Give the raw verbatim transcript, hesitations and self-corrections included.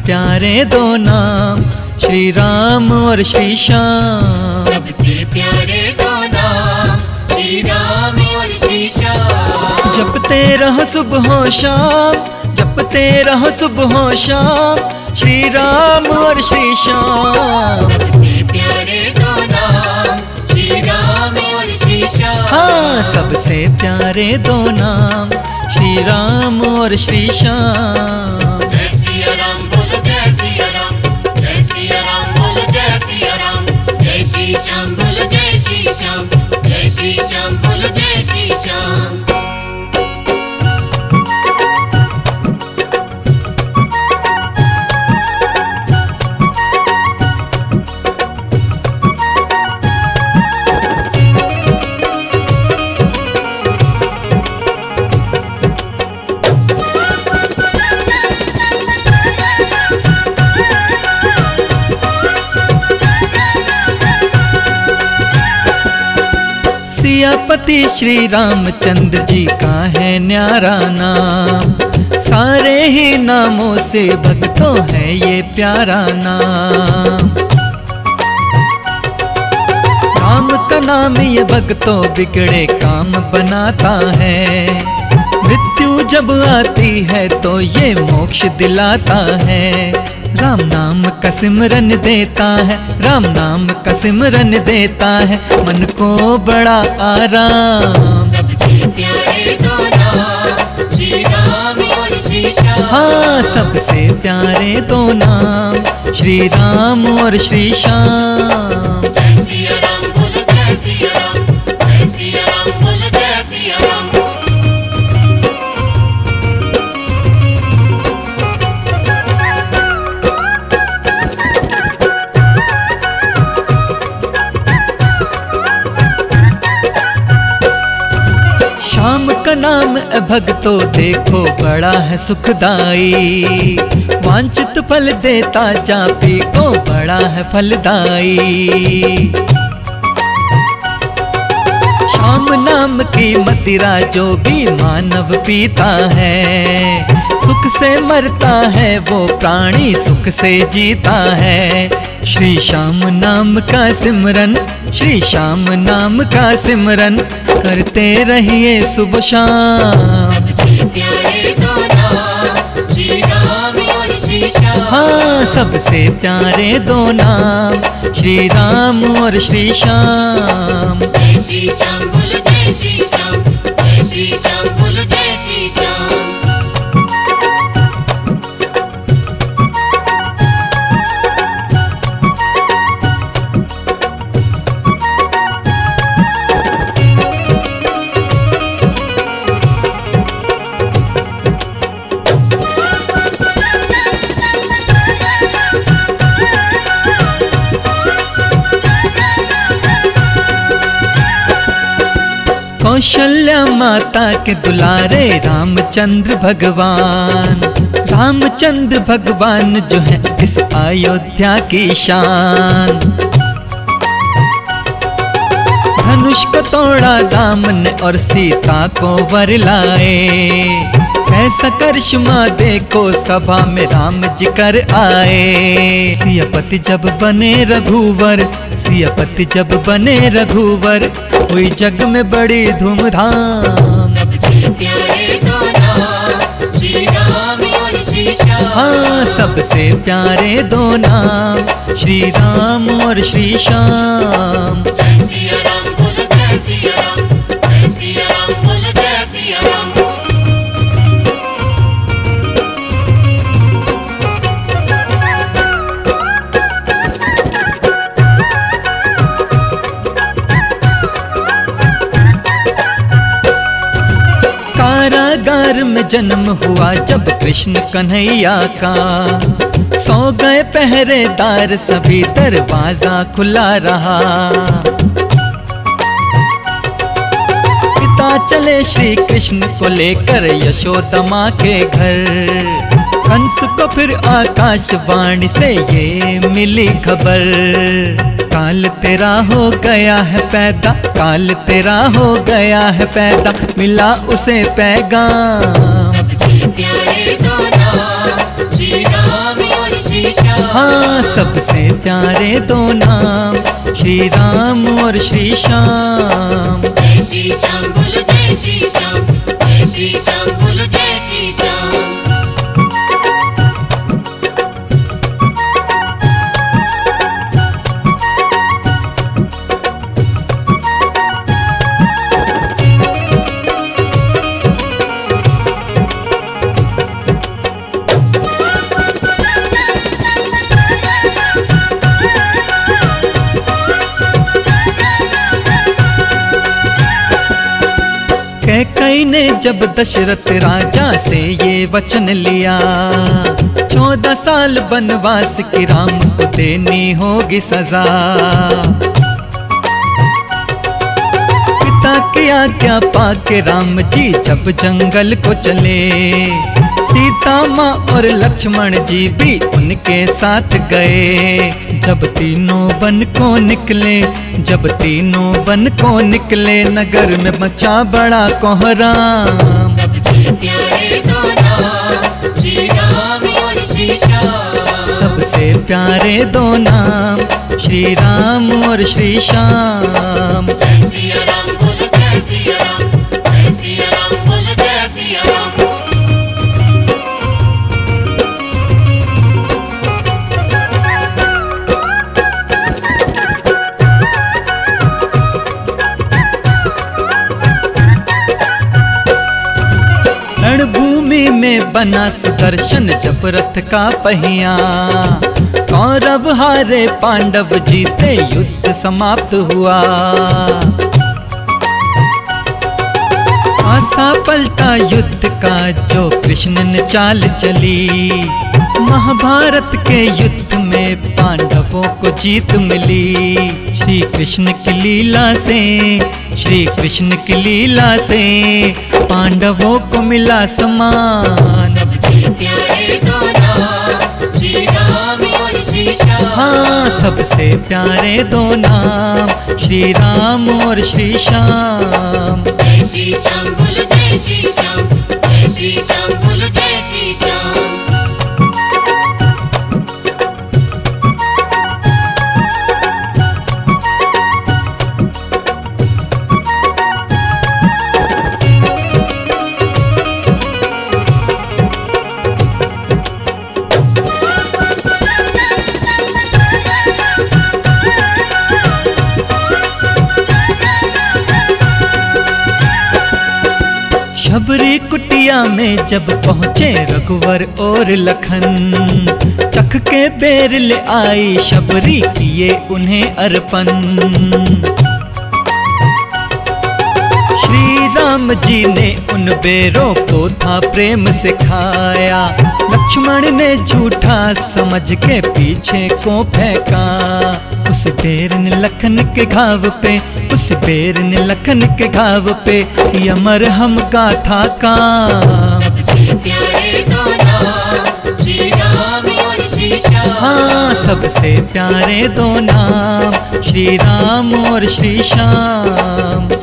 प्यारे दो नाम, श्री राम और श्री श्याम। सबसे प्यारे दो नाम, श्री राम और श्री श्याम। जपते रहो सुबह शाम, जपते रहो सुबह शाम, श्री राम और श्री श्याम। सबसे प्यारे दो नाम, श्री राम और श्री श्याम। हाँ, सबसे प्यारे दो नाम, श्री राम और श्री श्याम। जय सिया राम बोलो, जय सिया राम, जय सिया राम बोलो, जय सिया राम। जय श्री श्याम बोलो, जय श्री श्याम, जय श्री श्याम बोलो, जय श्री श्याम। सियापति श्री रामचंद्र जी का है न्यारा नाम, सारे ही नामों से भक्तों है ये प्यारा नाम। राम का नाम ये भक्तों बिगड़े काम बनाता है, मृत्यु जब आती है तो ये मोक्ष दिलाता है। राम नाम का सिमरन देता है, राम नाम का सिमरन देता है, मन को बड़ा आराम। सबसे प्यारे दो नाम, श्री राम और श्री श्याम। हाँ, सबसे प्यारे दो नाम, श्री राम और श्री श्याम। जय सिया राम बोलो, जय सिया राम, जय सिया राम बोलो, जय सिया राम। श्याम का नाम भक्तों देखो बड़ा है सुखदाई, वांछित फल देता जापी को बड़ा है फलदाई। श्याम नाम की मदिरा जो भी मानव पीता है, सुख से मरता है वो प्राणी सुख से जीता है। श्री श्याम नाम का सिमरन, श्री श्याम नाम का सिमरन करते रहिए सुबह शाम। सबसे प्यारे दो नाम, श्री राम और श्री श्याम। हाँ, सबसे प्यारे दो नाम, श्री राम और श्री श्याम। जय श्री श्याम बोलो, जय श्री श्याम, जय श्री श्याम बोलो, जय श्री श्याम। कौशल्या माता के दुलारे रामचंद्र भगवान, रामचंद्र भगवान जो है इस अयोध्या की शान। धनुष को तोड़ा राम ने और सीता को वर लाए, ऐसा करिश्मा देखो सभा में राम जी कर आए। सियापति जब बने रघुवर, सियापति जब बने रघुवर, हुई जग में बड़ी धूमधाम। सबसे प्यारे दो नाम, श्री राम और श्री श्याम। हाँ, सबसे प्यारे दो नाम, श्री राम और श्री श्याम। जय सिया राम बोलो, जय सिया राम, जय सिया राम बोलो, जय सिया राम। कारागार में जन्म हुआ जब कृष्ण कन्हैया का, सो गए पहरेदार सभी दरवाजा खुला रहा। पिता चले श्री कृष्ण को लेकर यशोदा माँ के घर, कंस को फिर आकाशवाणी से ये मिली खबर। काल तेरा हो गया है पैदा, काल तेरा हो गया है पैदा, मिला उसे पैगाम। सबसे प्यारे दो नाम, श्री राम और श्री श्याम। हाँ, सबसे प्यारे दो नाम श्री राम और श्री श्याम। जय श्री श्याम बोलो जय श्री श्याम, जय श्री श्याम बोलो जय श्री श्याम। कैकई ने जब दशरथ राजा से ये वचन लिया, चौदह साल वनवास की राम को देनी होगी सजा। पिता की आज्ञा पाके राम जी जब जंगल को चले, सीता माँ और लक्ष्मण जी भी उनके साथ गए। जब तीनों वन को निकले, जब तीनों वन को निकले, नगर में मचा बड़ा कोहराम। सबसे प्यारे दो नाम श्री राम और श्री श्याम। सबसे प्यारे दो नाम श्री राम और श्री श्याम। जय सिया राम बोलो जय सिया राम, जय सिया राम बोलो जय सिया राम। रणभूमि में बना सुदर्शन जब रथ का पहिया, कौरव हारे पांडव जीते युद्ध समाप्त हुआ। आसा पलटा युद्ध का जो कृष्ण ने चाल चली, महाभारत के युद्ध में पांडवों को जीत मिली। श्री कृष्ण की लीला से, श्री कृष्ण की लीला से पांडवों को मिला सम्मान। सबसे प्यारे दो नाम श्री राम और श्री श्याम। हाँ, सबसे प्यारे दो नाम श्री राम और श्री श्याम। जय श्री श्याम बोलो जय श्री श्याम, जय श्री श्याम बोलो जय श्री श्याम। शबरी कुटिया में जब पहुँचे रघुवर और लखन, चख के बेर ले आई शबरी किए उन्हें अर्पण। श्री राम जी ने उन बेरों को था प्रेम से खाया, लक्ष्मण ने झूठा समझ के पीछे को फेंका। उस बेर ने लखन के घाव पे, उस बेर ने लखन के घाव पे यमर हम गाथा का। सबसे प्यारे दो नाम श्री राम और श्री श्याम। हाँ, सबसे प्यारे दो नाम श्री राम और श्री श्याम।